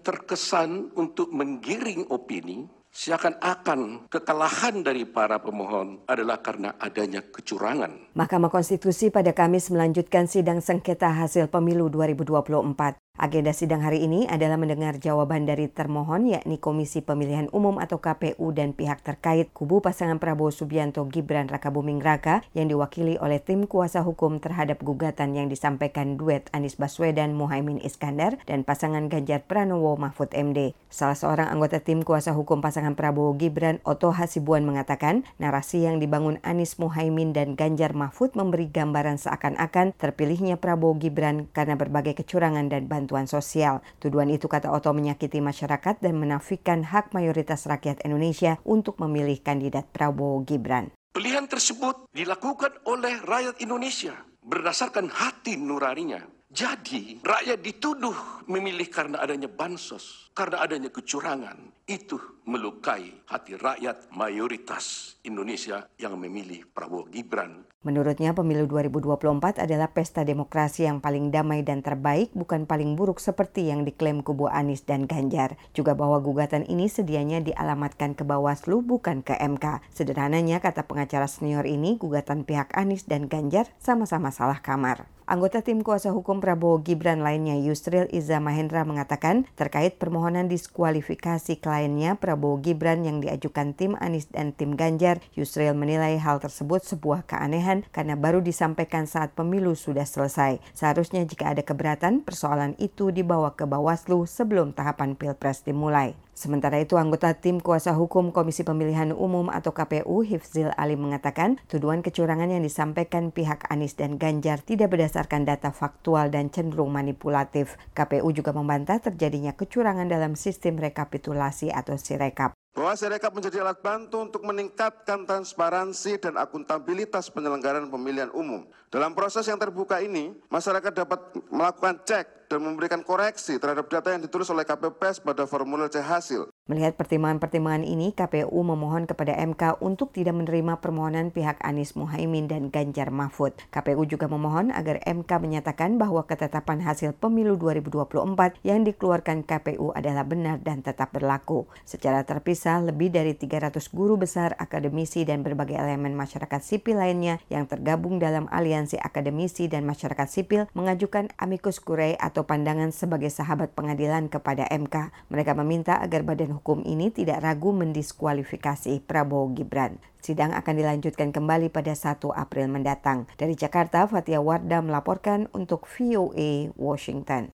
terkesan untuk menggiring opini seakan-akan kekalahan dari para pemohon adalah karena adanya kecurangan. Mahkamah Konstitusi pada Kamis melanjutkan sidang sengketa hasil pemilu 2024. Agenda sidang hari ini adalah mendengar jawaban dari termohon yakni Komisi Pemilihan Umum atau KPU dan pihak terkait kubu pasangan Prabowo Subianto Gibran Rakabuming Raka yang diwakili oleh tim kuasa hukum terhadap gugatan yang disampaikan duet Anies Baswedan Muhaimin Iskandar dan pasangan Ganjar Pranowo Mahfud MD. Salah seorang anggota tim kuasa hukum pasangan Prabowo Gibran Oto Hasibuan mengatakan narasi yang dibangun Anies Muhaimin dan Ganjar Mahfud memberi gambaran seakan-akan terpilihnya Prabowo Gibran karena berbagai kecurangan dan bantuan sosial. Tuduhan itu, kata Oto, menyakiti masyarakat dan menafikan hak mayoritas rakyat Indonesia untuk memilih kandidat Prabowo Gibran. Pilihan tersebut dilakukan oleh rakyat Indonesia berdasarkan hati nuraninya. Jadi rakyat dituduh memilih karena adanya bansos, karena adanya kecurangan. Itu melukai hati rakyat mayoritas Indonesia yang memilih Prabowo Gibran. Menurutnya pemilu 2024 adalah pesta demokrasi yang paling damai dan terbaik, bukan paling buruk seperti yang diklaim kubu Anies dan Ganjar. Juga bahwa gugatan ini sedianya dialamatkan ke Bawaslu bukan ke MK. Sederhananya, kata pengacara senior ini, gugatan pihak Anies dan Ganjar sama-sama salah kamar. Anggota tim kuasa hukum Prabowo Gibran lainnya Yusril Iza Mahendra mengatakan terkait permohonan diskualifikasi kliennya Prabowo Gibran yang diajukan tim Anies dan tim Ganjar, Yusril menilai hal tersebut sebuah keanehan karena baru disampaikan saat pemilu sudah selesai. Seharusnya jika ada keberatan, persoalan itu dibawa ke Bawaslu sebelum tahapan Pilpres dimulai. Sementara itu, anggota tim kuasa hukum Komisi Pemilihan Umum atau KPU, Hifzil Ali mengatakan tuduhan kecurangan yang disampaikan pihak Anies dan Ganjar tidak berdasarkan data faktual dan cenderung manipulatif. KPU juga membantah terjadinya kecurangan dalam sistem rekapitulasi atau Sirekap. Bahwa Sirekap menjadi alat bantu untuk meningkatkan transparansi dan akuntabilitas penyelenggaraan pemilihan umum. Dalam proses yang terbuka ini, masyarakat dapat melakukan cek dan memberikan koreksi terhadap data yang ditulis oleh KPPS pada formulir C hasil. Melihat pertimbangan-pertimbangan ini, KPU memohon kepada MK untuk tidak menerima permohonan pihak Anies Muhaimin dan Ganjar Mahfud. KPU juga memohon agar MK menyatakan bahwa ketetapan hasil pemilu 2024 yang dikeluarkan KPU adalah benar dan tetap berlaku. Secara terpisah, lebih dari 300 guru besar, akademisi, dan berbagai elemen masyarakat sipil lainnya yang tergabung dalam Aliansi Akademisi dan Masyarakat Sipil mengajukan amicus curiae atau pandangan sebagai sahabat pengadilan kepada MK. Mereka meminta agar badan hukum ini tidak ragu mendiskualifikasi Prabowo Gibran. Sidang akan dilanjutkan kembali pada 1 April mendatang. Dari Jakarta, Fatia Wardah melaporkan untuk VOA Washington.